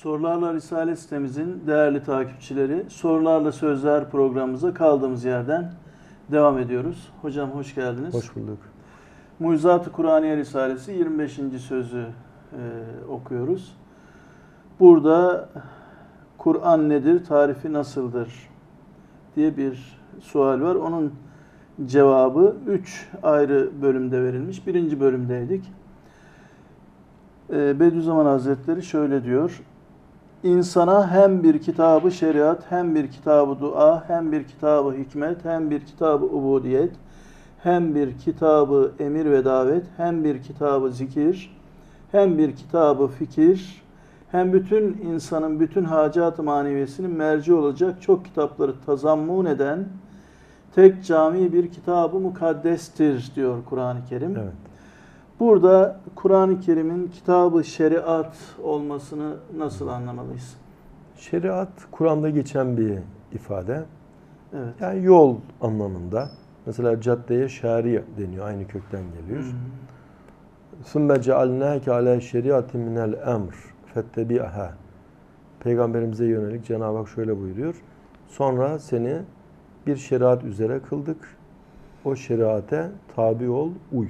Sorularla Risale sitemizin değerli takipçileri, Sorularla Sözler programımıza kaldığımız yerden devam ediyoruz. Hocam hoş geldiniz. Hoş bulduk. Mucizat-ı Kur'aniye Risalesi 25. sözü okuyoruz. Burada Kur'an nedir, tarifi nasıldır diye bir sual var. Onun cevabı 3 ayrı bölümde verilmiş. Birinci bölümdeydik. Bediüzzaman Hazretleri şöyle diyor. İnsana hem bir kitabı şeriat, hem bir kitabı dua, hem bir kitabı hikmet, hem bir kitabı ubudiyet, hem bir kitabı emir ve davet, hem bir kitabı zikir, hem bir kitabı fikir, hem bütün insanın bütün hacat-ı maneviyesinin merci olacak çok kitapları tazammun eden tek cami bir kitabı mukaddestir diyor Kur'an-ı Kerim. Evet. Burada Kur'an-ı Kerim'in kitabı şeriat olmasını nasıl anlamalıyız? Şeriat, Kur'an'da geçen bir ifade. Evet. Yani yol anlamında. Mesela caddeye şari deniyor. Aynı kökten geliyor. ثُمَّ جَعَلْنَاكَ عَلَى شَرِيَةٍ مِنَ الْاَمْرِ فَاتَّبِعْهَا. Peygamberimize yönelik Cenab-ı Hak şöyle buyuruyor. Sonra seni bir şeriat üzere kıldık. O şeriate tabi ol, uy.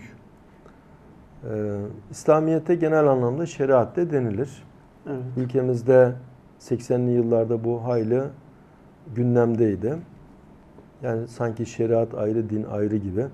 İslamiyet'te genel anlamda şeriat de denilir. Evet. Ülkemizde 80'li yıllarda bu hayli gündemdeydi. Yani sanki şeriat ayrı, din ayrı gibi.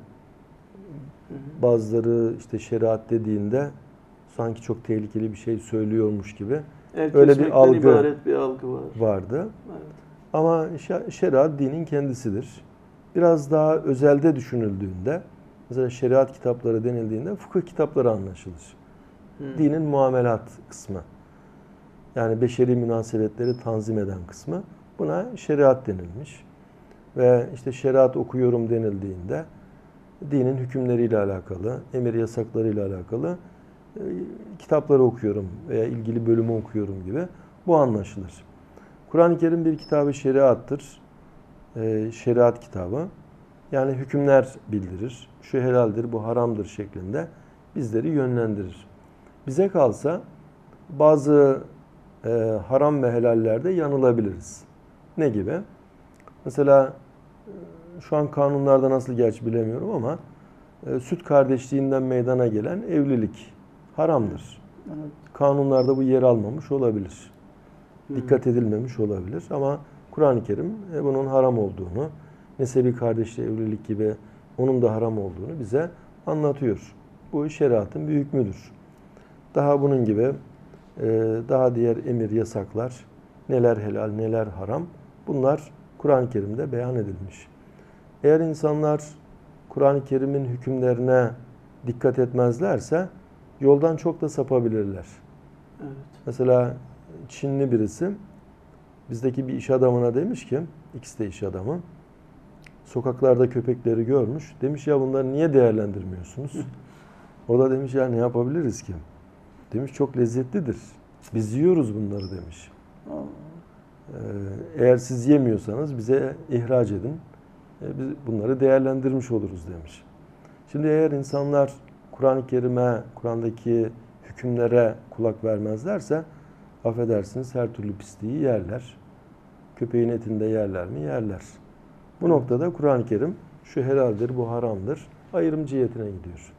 Bazıları işte şeriat dediğinde sanki çok tehlikeli bir şey söylüyormuş gibi. Öyle bir algı ibaret bir algı vardı. Evet. Ama şeriat dinin kendisidir. Biraz daha özelde düşünüldüğünde, mesela şeriat kitapları denildiğinde fıkıh kitapları anlaşılır. Dinin muamelat kısmı. Yani beşeri münasebetleri tanzim eden kısmı. Buna şeriat denilmiş. Ve işte şeriat okuyorum denildiğinde dinin hükümleriyle alakalı, emir yasaklarıyla alakalı kitapları okuyorum veya ilgili bölümü okuyorum gibi bu anlaşılır. Kur'an-ı Kerim bir kitabı şeriattır. Şeriat kitabı. Yani hükümler bildirir. Şu helaldir, bu haramdır şeklinde bizleri yönlendirir. Bize kalsa bazı haram ve helallerde yanılabiliriz. Ne gibi? Mesela şu an kanunlarda nasıl gerçi bilemiyorum ama süt kardeşliğinden meydana gelen evlilik haramdır. Evet. Kanunlarda bu yer almamış olabilir. Dikkat edilmemiş olabilir ama Kur'an-ı Kerim bunun haram olduğunu, nesebi kardeşli evlilik gibi onun da haram olduğunu bize anlatıyor. Bu şeriatın bir hükmüdür. Daha bunun gibi daha diğer emir, yasaklar, neler helal, neler haram, bunlar Kur'an-ı Kerim'de beyan edilmiş. Eğer insanlar Kur'an-ı Kerim'in hükümlerine dikkat etmezlerse yoldan çok da sapabilirler. Evet. Mesela Çinli birisi bizdeki bir iş adamına demiş ki, ikisi de iş adamı, sokaklarda köpekleri görmüş. Demiş ya bunları niye değerlendirmiyorsunuz? O da demiş ya ne yapabiliriz ki? Demiş çok lezzetlidir. Biz yiyoruz bunları demiş. Eğer siz yemiyorsanız bize ihraç edin. Biz bunları değerlendirmiş oluruz demiş. Şimdi eğer insanlar Kur'an-ı Kerim'e, Kur'an'daki hükümlere kulak vermezlerse affedersiniz her türlü pisliği yerler. Köpeğin etinde yerler mi? Yerler. Bu noktada Kur'an-ı Kerim şu helaldir, bu haramdır ayrım cihetine gidiyor.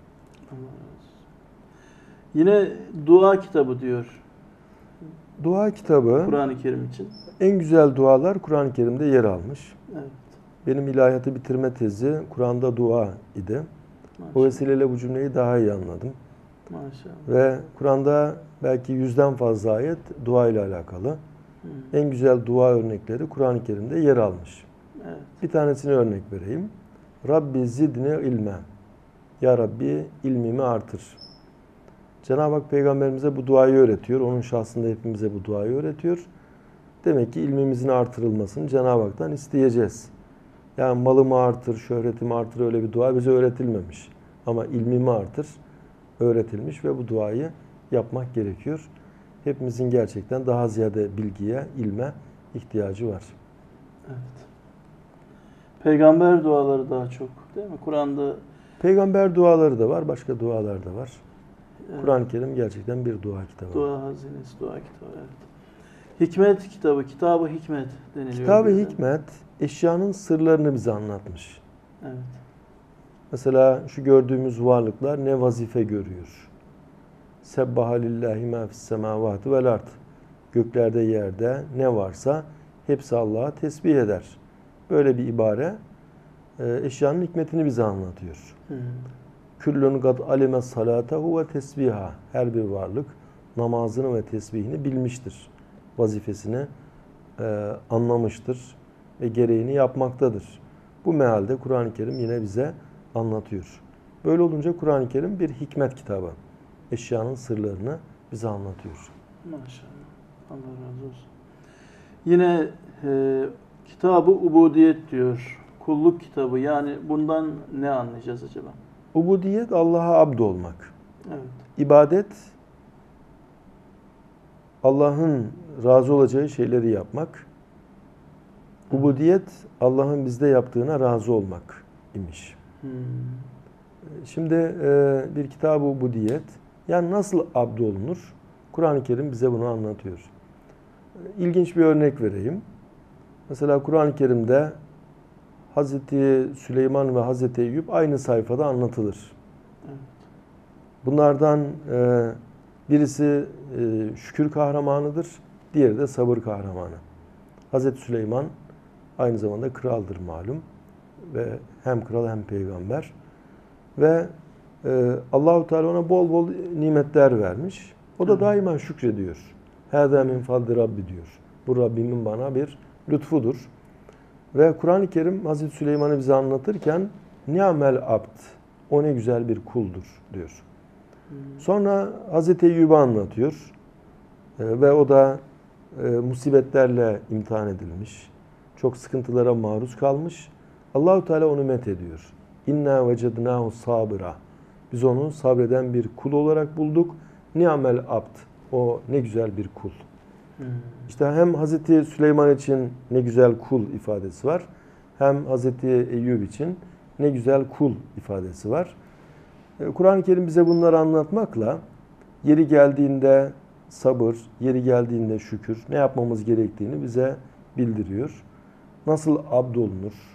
Yine dua kitabı diyor. Dua kitabı Kur'an-ı Kerim için. en güzel dualar Kur'an-ı Kerim'de yer almış. Evet. Benim ilahiyatı bitirme tezi Kur'an'da dua idi. Maşallah. O vesileyle bu cümleyi daha iyi anladım. Maşallah. Ve Kur'an'da belki 100'den fazla ayet dua ile alakalı. En güzel dua örnekleri Kur'an-ı Kerim'de yer almış. Evet. Bir tanesini örnek vereyim. Rabbi zidni ilme. Ya Rabbi ilmimi artır. Cenab-ı Hak Peygamberimize bu duayı öğretiyor. Onun şahsında hepimize bu duayı öğretiyor. Demek ki ilmimizin artırılmasını Cenab-ı Hak'tan isteyeceğiz. Yani malımı artır, şöhretimi artır öyle bir dua bize öğretilmemiş. Ama ilmimi artır öğretilmiş ve bu duayı yapmak gerekiyor. Hepimizin gerçekten daha ziyade bilgiye, ilme ihtiyacı var. Evet. Peygamber duaları daha çok değil mi? Kur'an'da Peygamber duaları da var, başka dualar da var. evet. Kur'an-ı Kerim gerçekten bir dua kitabı. Dua hazinesi, dua kitabı. Evet. Hikmet kitabı, kitabı hikmet deniliyor. Kitab-ı bize. hikmet eşyanın sırlarını bize anlatmış. Evet. Mesela şu gördüğümüz varlıklar ne vazife görüyor? Sebbaha lillahi ma fis semavati vel ard. Göklerde yerde ne varsa hepsi Allah'a tesbih eder. Böyle bir ibare eşyanın hikmetini bize anlatıyor. Küllün gad alime salatahu ve tesbiha. Her bir varlık namazını ve tesbihini bilmiştir. Vazifesini anlamıştır ve gereğini yapmaktadır. Bu mealde Kur'an-ı Kerim yine bize anlatıyor. Böyle olunca Kur'an-ı Kerim bir hikmet kitabı. Eşyanın sırlarını bize anlatıyor. Maşallah. Allah razı olsun. Yine kitabı ubudiyet diyor. Kulluk kitabı. Yani bundan ne anlayacağız acaba? Ubudiyet Allah'a abd olmak. Evet. İbadet Allah'ın razı olacağı şeyleri yapmak. Ubudiyet Allah'ın bizde yaptığına razı olmak imiş. Şimdi bir kitab-ı ubudiyet, yani nasıl abd olunur? Kur'an-ı Kerim bize bunu anlatıyor. İlginç bir örnek vereyim. Mesela Kur'an-ı Kerim'de Hazreti Süleyman ve Hazreti Eyüp aynı sayfada anlatılır. Evet. Bunlardan birisi şükür kahramanıdır, diğeri de sabır kahramanı. Hazreti Süleyman aynı zamanda kraldır malum ve hem kral hem peygamber ve Allahu Teala ona bol bol nimetler vermiş. O da daima şükrediyor. Hâzâ min fadli Rabbi diyor. Bu Rabbimin bana bir lütfudur. Ve Kur'an-ı Kerim Hazreti Süleyman'ı bize anlatırken ni'mel abd, o ne güzel bir kuldur diyor. Sonra Hazreti Eyyub'u anlatıyor. Ve o da musibetlerle imtihan edilmiş. Çok sıkıntılara maruz kalmış. Allahu Teala onu met ediyor. İnna vecednahu sabira. Biz onu sabreden bir kul olarak bulduk. Ni'mel abd. O ne güzel bir kul. İşte hem Hazreti Süleyman için ne güzel kul ifadesi var. Hem Hazreti Eyyub için ne güzel kul ifadesi var. Kur'an-ı Kerim bize bunları anlatmakla yeri geldiğinde sabır, yeri geldiğinde şükür, ne yapmamız gerektiğini bize bildiriyor. Nasıl abd olunur?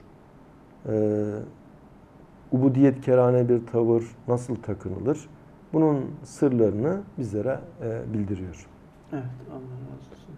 Ubudiyet kerane bir tavır nasıl takınılır? Bunun sırlarını bizlere bildiriyor. Evet, Allah razı olsun.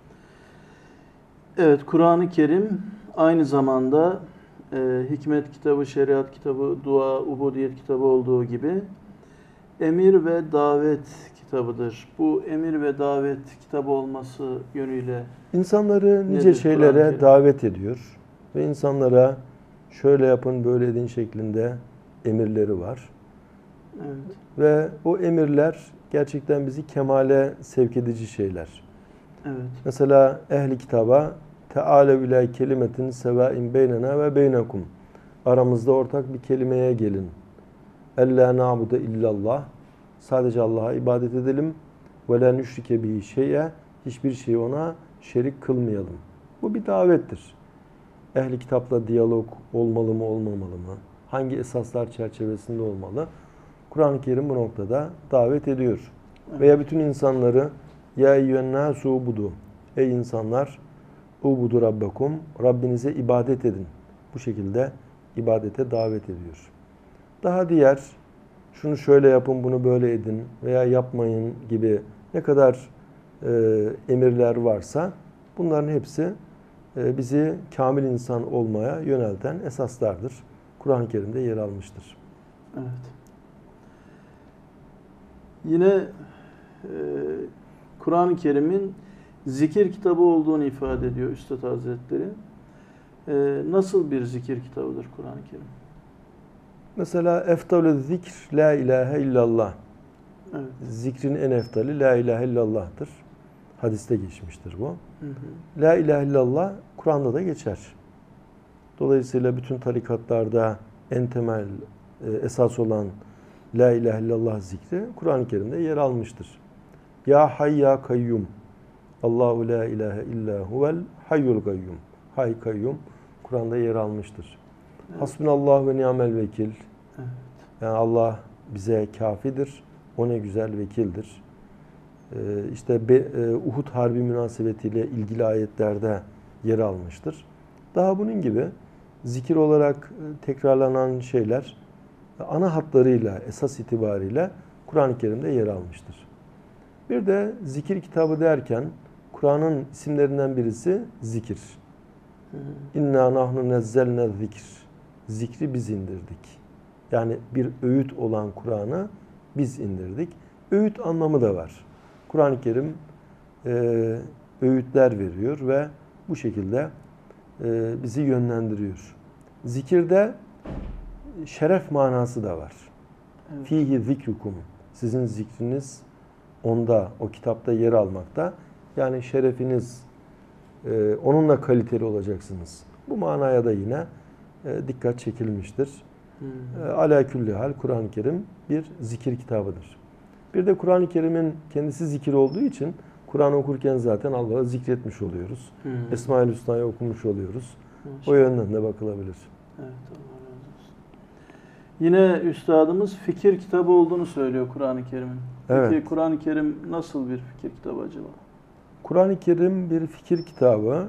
Evet, Kur'an-ı Kerim aynı zamanda hikmet kitabı, şeriat kitabı, dua, ubudiyet kitabı olduğu gibi emir ve davet kitabıdır. Bu emir ve davet kitabı olması yönüyle İnsanları nice nedir şeylere Kur'an-ı Kerim? davet ediyor ve insanlara şöyle yapın, böyle edin şeklinde emirleri var. Evet. Ve o emirler gerçekten bizi kemale sevk edici şeyler. Evet. Mesela ehli kitaba Teâlev ilâ kelimetin sevâin beynena ve beynekum. Aramızda ortak bir kelimeye gelin. Ellâ na'bude illallah. Sadece Allah'a ibadet edelim. Ve lâ nüşrike bihi şey'e. Hiçbir şeyi ona şerik kılmayalım. Bu bir davettir. Ehli kitapla diyalog olmalı mı, olmamalı mı? Hangi esaslar çerçevesinde olmalı? Kur'an-ı Kerim bu noktada davet ediyor. Evet. Veya bütün insanları ya eyyühennâsû ubudu. Ey insanlar, ubudu rabbekum. Rabbinize ibadet edin. Bu şekilde ibadete davet ediyor. Daha diğer, şunu şöyle yapın, bunu böyle edin veya yapmayın gibi ne kadar emirler varsa bunların hepsi bizi kamil insan olmaya yönelten esaslardır. Kur'an-ı Kerim'de yer almıştır. Evet. Yine Kur'an-ı Kerim'in zikir kitabı olduğunu ifade ediyor Üstad Hazretleri. Nasıl bir zikir kitabıdır Kur'an-ı Kerim? Mesela eftalü zikr la ilahe illallah. Evet. Zikrin en eftali la ilahe illallah'tır. Hadiste geçmiştir bu. Hı hı. La ilahe illallah Kur'an'da da geçer. Dolayısıyla bütün tarikatlarda en temel esas olan la ilahe illallah zikri Kur'an-ı Kerim'de yer almıştır. Ya hay ya kayyum. Allahu la ilahe illa huvel hayyul kayyum. Hay kayyum Kur'an'da yer almıştır. Evet. Hasbunallah ve ni'mel vekil. Evet. Yani Allah bize kafidir. O ne güzel vekildir. Uhud Harbi münasebetiyle ilgili ayetlerde yer almıştır. Daha bunun gibi zikir olarak tekrarlanan şeyler ana hatlarıyla, esas itibariyle Kur'an-ı Kerim'de yer almıştır. Bir de zikir kitabı derken Kur'an'ın isimlerinden birisi zikir. İnna nahnu nezzelne zikr. Zikri biz indirdik. Yani bir öğüt olan Kur'an'ı biz indirdik. Öğüt anlamı da var. Kur'an-ı Kerim öğütler veriyor ve bu şekilde bizi yönlendiriyor. Zikirde şeref manası da var. Evet. Fihi zikrukum. Sizin zikriniz onda, o kitapta yer almakta. Yani şerefiniz, onunla kaliteli olacaksınız. Bu manaya da yine dikkat çekilmiştir. Ala külli hal Kur'an-ı Kerim bir zikir kitabıdır. Bir de Kur'an-ı Kerim'in kendisi zikir olduğu için Kur'an okurken zaten Allah'ı zikretmiş oluyoruz. Esma-ül Hüsna'yı okumuş oluyoruz. O yönden de bakılabilir. Evet, Allah razı olsun. Yine üstadımız fikir kitabı olduğunu söylüyor Kur'an-ı Kerim'in. Peki Evet. Kur'an-ı Kerim nasıl bir fikir kitabı acaba? Kur'an-ı Kerim bir fikir kitabı.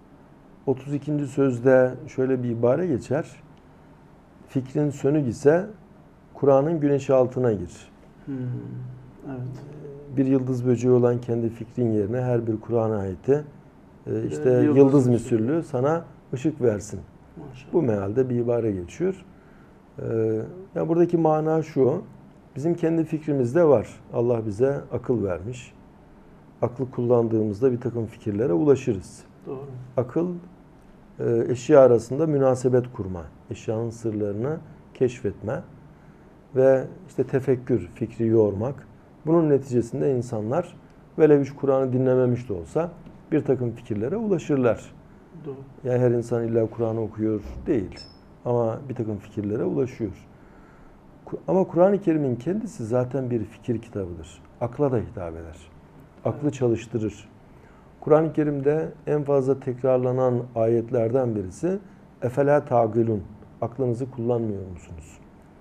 32. sözde şöyle bir ibare geçer. Fikrin sönük ise Kur'an'ın güneşi altına gir. Evet. Bir yıldız böceği olan kendi fikrin yerine her bir Kur'an ayeti işte Yıldız yıldız misüllü. misüllü sana ışık versin. Maşallah. Bu mealde bir ibare geçiyor. Yani buradaki mana şu. Bizim kendi fikrimizde var. Allah bize akıl vermiş. Aklı kullandığımızda bir takım fikirlere ulaşırız. Doğru. Akıl eşya arasında münasebet kurma, eşyanın sırlarını keşfetme ve işte tefekkür, fikri yormak. Bunun neticesinde insanlar velev hiç Kur'an'ı dinlememiş de olsa bir takım fikirlere ulaşırlar. Doğru. Yani her insan illa Kur'an'ı okuyor değil ama bir takım fikirlere ulaşıyor. Ama Kur'an-ı Kerim'in kendisi zaten bir fikir kitabıdır. Akla da hitap eder. Aklı çalıştırır. Kur'an-ı Kerim'de en fazla tekrarlanan ayetlerden birisi "Efela taqilun." Aklınızı kullanmıyor musunuz?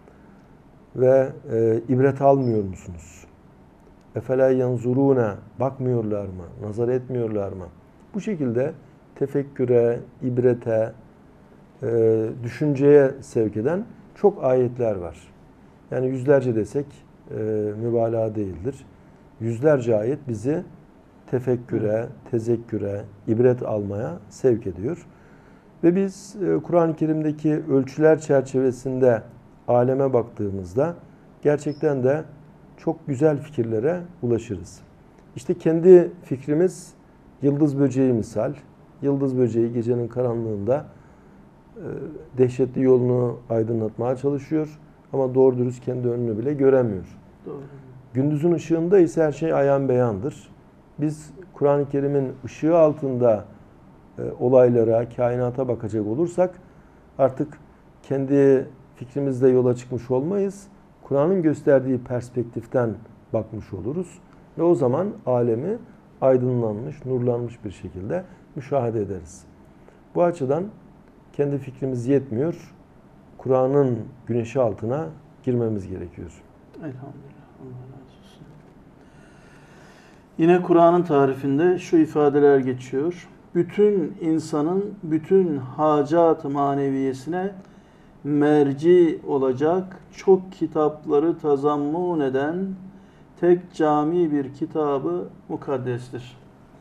Ve ibret almıyor musunuz? "Efela yanzuruna." Bakmıyorlar mı? Nazar etmiyorlar mı? Bu şekilde tefekküre, ibrete, düşünceye sevk eden çok ayetler var. Yani yüzlerce desek mübalağa değildir. Yüzlerce ayet bizi tefekküre, tezekküre, ibret almaya sevk ediyor. Ve biz Kur'an-ı Kerim'deki ölçüler çerçevesinde aleme baktığımızda gerçekten de çok güzel fikirlere ulaşırız. İşte kendi fikrimiz yıldız böceği misal. Yıldız böceği gecenin karanlığında dehşetli yolunu aydınlatmaya çalışıyor ama doğru dürüst kendi önünü bile göremiyor. Doğru. Gündüzün ışığında ise her şey ayan beyandır. Biz Kur'an-ı Kerim'in ışığı altında olaylara, kainata bakacak olursak artık kendi fikrimizle yola çıkmış olmayız. Kur'an'ın gösterdiği perspektiften bakmış oluruz. Ve o zaman alemi aydınlanmış, nurlanmış bir şekilde müşahede ederiz. Bu açıdan kendi fikrimiz yetmiyor. Kur'an'ın güneşi altına girmemiz gerekiyor. Elhamdülillah. Allah razı olsun. Yine Kur'an'ın tarifinde şu ifadeler geçiyor. Bütün insanın bütün hacat-ı maneviyesine merci olacak çok kitapları tazammun eden tek cami bir kitabı mukaddestir.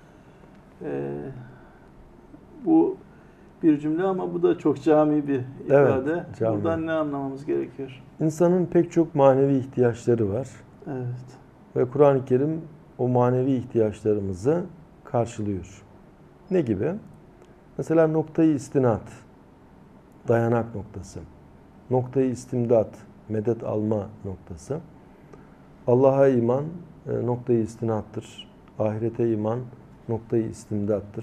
Bu bir cümle ama bu da çok cami bir ifade. Evet, cami. Buradan ne anlamamız gerekiyor? İnsanın pek çok manevi ihtiyaçları var. Evet. Ve Kur'an-ı Kerim o manevi ihtiyaçlarımızı karşılıyor. Ne gibi? Mesela noktayı istinat, dayanak noktası. Noktayı istimdat, medet alma noktası. Allah'a iman noktayı istinattır. Ahirete iman noktayı istimdattır.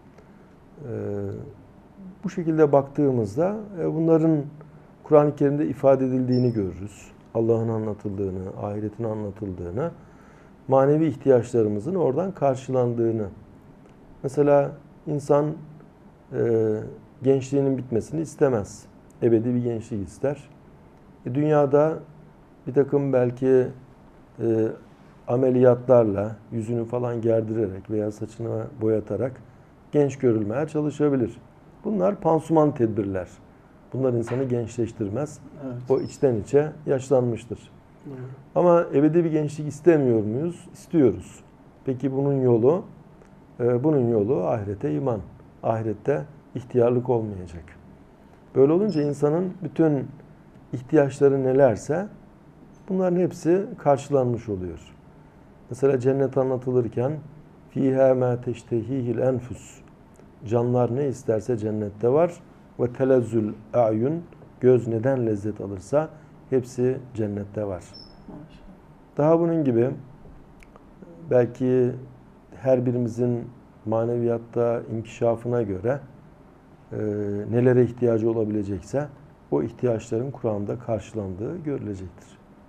Bu şekilde baktığımızda bunların Kur'an-ı Kerim'de ifade edildiğini görürüz. Allah'ın anlatıldığını, ahiretin anlatıldığını, manevi ihtiyaçlarımızın oradan karşılandığını. Mesela insan gençliğinin bitmesini istemez. Ebedi bir gençlik ister. Dünyada bir takım belki ameliyatlarla, yüzünü falan gerdirerek veya saçını boyatarak genç görülmeye çalışabilir. Bunlar pansuman tedbirler. Bunlar insanı gençleştirmez. Evet. O içten içe yaşlanmıştır. Doğru. Ama ebedi bir gençlik istemiyor muyuz? İstiyoruz. Peki bunun yolu? Bunun yolu ahirete iman. Ahirette ihtiyarlık olmayacak. Böyle olunca insanın bütün ihtiyaçları nelerse bunların hepsi karşılanmış oluyor. Mesela cennet anlatılırken فِيهَا مَا تَشْتَهِيهِ الْاَنْفُسُ Canlar ne isterse cennette var. Ve telezzül a'yun göz neden lezzet alırsa hepsi cennette var. Daha bunun gibi belki her birimizin maneviyatta inkişafına göre nelere ihtiyacı olabilecekse o ihtiyaçların Kur'an'da karşılandığı görülecektir.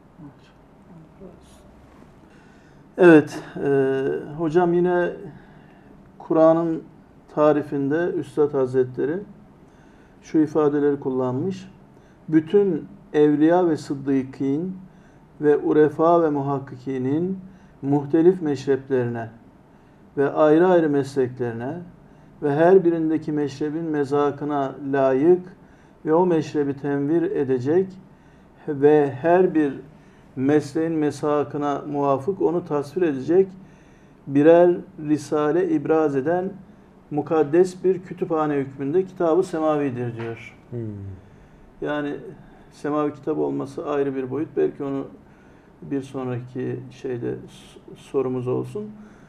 Evet, hocam yine Kur'an'ın tarifinde Üstad Hazretleri şu ifadeleri kullanmış. Bütün evliya ve sıddıkîn ve urefa ve muhakkikinin muhtelif meşreplerine ve ayrı ayrı mesleklerine ve her birindeki meşrebin mezakına layık ve o meşrebi tenvir edecek ve her bir mesleğin mesakına muvafık onu tasvir edecek birer risale ibraz eden mukaddes bir kütüphane hükmünde kitab-ı semavidir diyor. Yani semavi kitap olması ayrı bir boyut. Belki onu bir sonraki sorumuz olsun.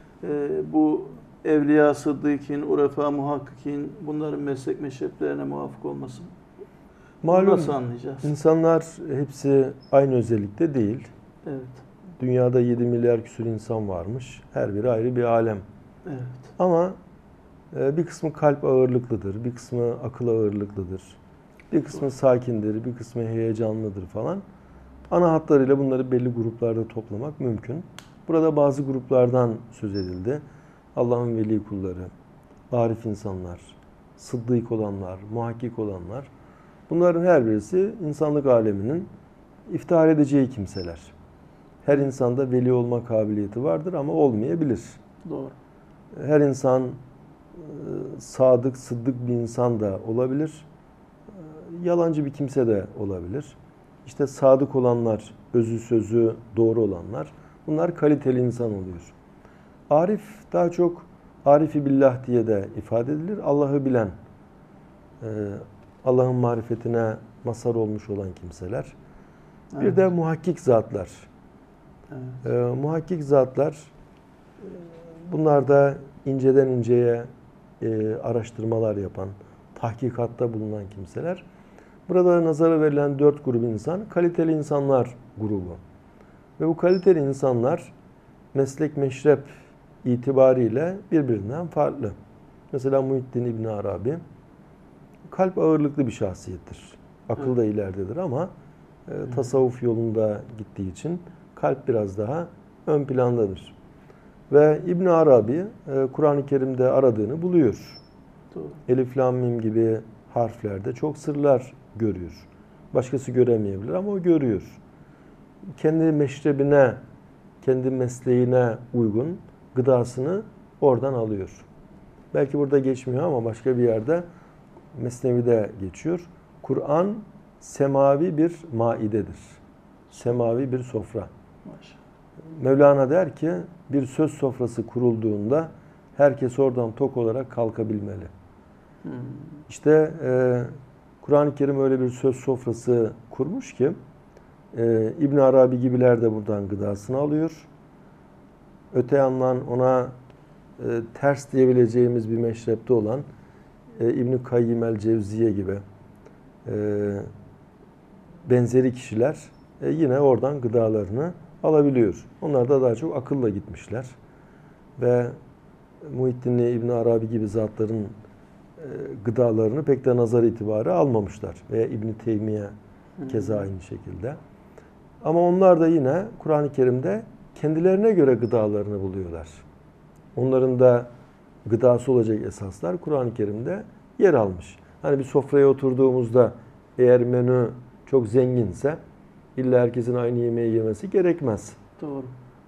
Bu evliya, sıddıkîn, urefa, muhakkikîn bunların meslek meşreplerine muvafık olması. Malum nasıl anlayacağız? insanlar hepsi aynı özellikte değil. Evet. Dünyada 7 milyar küsur insan varmış. Her biri ayrı bir alem. Evet. Ama bir kısmı kalp ağırlıklıdır, bir kısmı akıl ağırlıklıdır, bir kısmı sakindir, bir kısmı heyecanlıdır falan. Ana hatlarıyla bunları belli gruplarda toplamak mümkün. Burada bazı gruplardan söz edildi. Allah'ın veli kulları, arif insanlar, sıddık olanlar, muhakkik olanlar. Bunların her birisi insanlık aleminin iftihar edeceği kimseler. Her insanda veli olma kabiliyeti vardır ama olmayabilir. Doğru. Her insan sadık, sıddık bir insan da olabilir. Yalancı bir kimse de olabilir. İşte sadık olanlar, özü sözü doğru olanlar, bunlar kaliteli insan oluyor. Arif daha çok arifi billah diye de ifade edilir. Allah'ı bilen, Allah'ın marifetine mazhar olmuş olan kimseler. Bir Evet. de muhakkik zatlar. Evet. Muhakkik zatlar, bunlar da inceden inceye araştırmalar yapan, tahkikatta bulunan kimseler. Burada nazara verilen 4 grup insan, kaliteli insanlar grubu. Ve bu kaliteli insanlar meslek meşrep itibariyle birbirinden farklı. Mesela Muhyiddin İbn Arabi kalp ağırlıklı bir şahsiyettir. Akıl da ileridedir ama tasavvuf yolunda gittiği için kalp biraz daha ön plandadır. Ve İbn Arabi Kur'an-ı Kerim'de aradığını buluyor. Doğru. Elif, lam, mim gibi harflerde çok sırlar görüyor. Başkası göremeyebilir ama o görüyor. Kendi meşrebine, kendi mesleğine uygun gıdasını oradan alıyor. Belki burada geçmiyor ama başka bir yerde Mesnevi'de geçiyor. Kur'an semavi bir maidedir. Semavi bir sofra. Maşallah. Mevlana der ki bir söz sofrası kurulduğunda herkes oradan tok olarak kalkabilmeli. İşte Kur'an-ı Kerim öyle bir söz sofrası kurmuş ki İbn Arabi gibiler de buradan gıdasını alıyor. Öte yandan ona ters diyebileceğimiz bir meşrepte olan İbn-i Kayyim el-Cevziye gibi benzeri kişiler yine oradan gıdalarını alabiliyor. Onlar da daha çok akılla gitmişler. Ve Muhyiddin İbn Arabi gibi zatların gıdalarını pek de nazar itibarı almamışlar. Veya İbn Teymiye keza aynı şekilde. Ama onlar da yine Kur'an-ı Kerim'de kendilerine göre gıdalarını buluyorlar. Onların da gıdası olacak esaslar Kur'an-ı Kerim'de yer almış. Hani bir sofraya oturduğumuzda eğer menü çok zenginse illa herkesin aynı yemeği yemesi gerekmez. Doğru.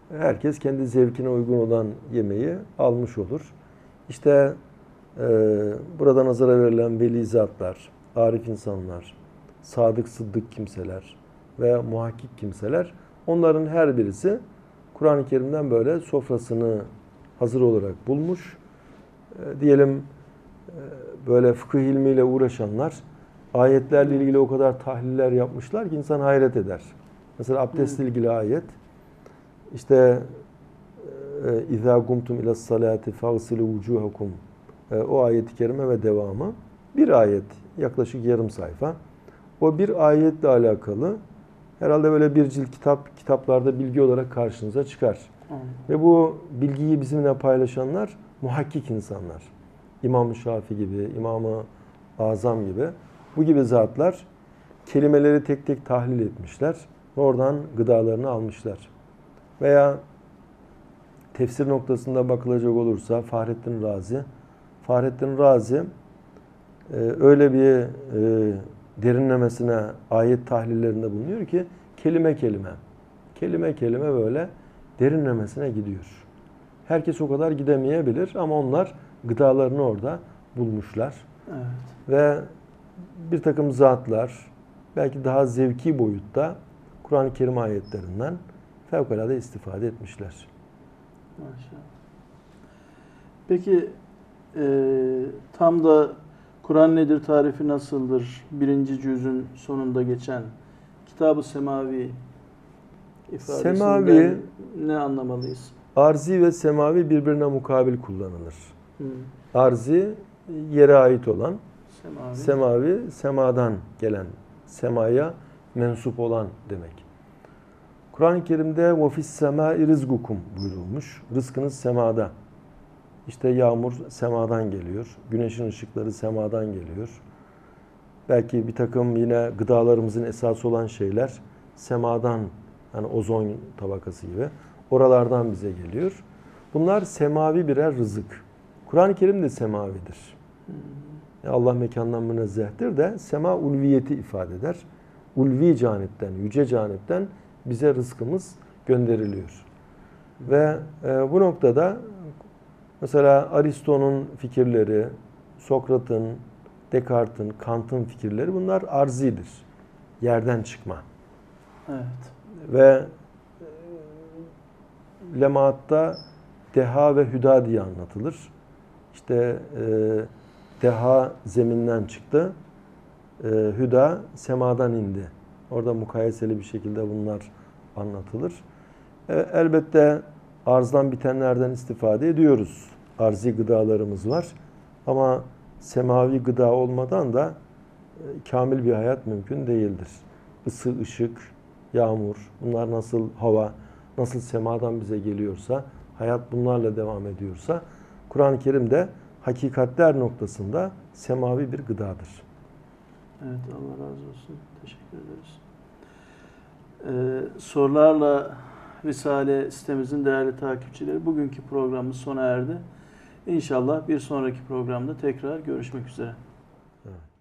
herkes kendi zevkine uygun olan yemeği almış olur. İşte burada nazara verilen veli zatlar, arif insanlar, sadık sıddık kimseler ve muhakkik kimseler, onların her birisi Kur'an-ı Kerim'den böyle sofrasını hazır olarak bulmuş. Diyelim böyle fıkıh ilmiyle uğraşanlar ayetlerle ilgili o kadar tahliller yapmışlar ki insan hayret eder. Mesela abdestle ilgili ayet, işte İzâ gumtum ilas salâti fagsilû vucûhakum, o ayet-i kerime ve devamı. Bir ayet, yaklaşık yarım sayfa. O bir ayetle alakalı herhalde böyle bir cilt kitaplarda bilgi olarak karşınıza çıkar. Ve bu bilgiyi bizimle paylaşanlar muhakkik insanlar. İmam-ı Şafii gibi, İmam-ı Azam gibi, bu gibi zatlar kelimeleri tek tek tahlil etmişler ve oradan gıdalarını almışlar. Veya tefsir noktasında bakılacak olursa Fahrettin Razi öyle bir derinlemesine ayet tahlillerinde bulunuyor ki kelime kelime böyle derinlemesine gidiyor. Herkes o kadar gidemeyebilir ama onlar gıdalarını orada bulmuşlar. Evet. Ve bir takım zatlar belki daha zevki boyutta Kur'an-ı Kerim ayetlerinden fevkalade istifade etmişler. Maşallah. Peki tam da Kur'an nedir, tarifi nasıldır? 1. cüzün sonunda geçen Kitab-ı Semavi ifadesinden Semavi, ne anlamalıyız? arzi ve semavi birbirine mukabil kullanılır. Arzi yere ait olan, semavi semadan gelen, semaya mensup olan demek. Kur'an-ı Kerim'de وَفِي السَّمَاءِ رِزْقُكُمْ buyurulmuş. Rızkınız semada. İşte yağmur semadan geliyor. Güneşin ışıkları semadan geliyor. Belki bir takım yine gıdalarımızın esası olan şeyler semadan, yani ozon tabakası gibi, oralardan bize geliyor. Bunlar semavi birer rızık. Kur'an-ı Kerim de semavidir. Allah mekandan münezzehtir de sema ulviyeti ifade eder. Ulvi canipten, yüce canipten bize rızkımız gönderiliyor. Ve bu noktada mesela Aristo'nun fikirleri, Sokrat'ın, Descartes'in, Kant'ın fikirleri bunlar arzidir. Yerden çıkma. Evet. Ve Lemaat'ta deha ve hüda diye anlatılır. İşte deha zeminden çıktı, hüda semadan indi. Orada mukayeseli bir şekilde bunlar anlatılır. Elbette arzdan bitenlerden istifade ediyoruz. Arzi gıdalarımız var. Ama semavi gıda olmadan da kamil bir hayat mümkün değildir. Isı, ışık, yağmur, bunlar nasıl hava, nasıl semadan bize geliyorsa, hayat bunlarla devam ediyorsa, Kur'an-ı Kerim de hakikatler noktasında semavi bir gıdadır. Evet, Allah razı olsun. Teşekkür ederiz. Sorularla Risale sitemizin değerli takipçileri, bugünkü programımız sona erdi. İnşallah bir sonraki programda tekrar görüşmek üzere. Evet.